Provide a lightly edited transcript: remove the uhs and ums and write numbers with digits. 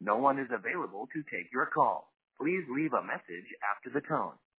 No one is available to take your call. Please leave a message after the tone.